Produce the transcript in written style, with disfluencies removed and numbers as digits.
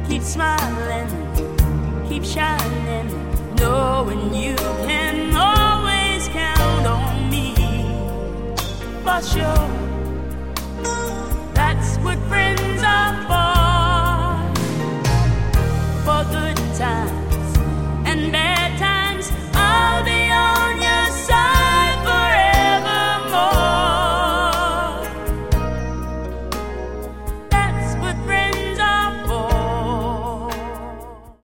keep smiling, keep shining, knowing you can always count on me. For sure.